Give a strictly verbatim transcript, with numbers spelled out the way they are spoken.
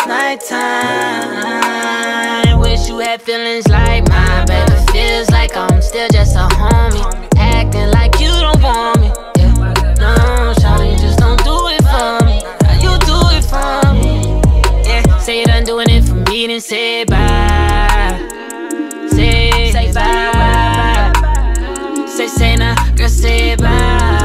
nighttime. Wish you had feelings like mine, baby. Feels like I'm still just a homie, acting like you don't want me. Yeah. No, shawty, just don't do it for me. You do it for me. Yeah. Say you done doing it for me, then say bye. Say, say bye. Say, say now, girl, say bye.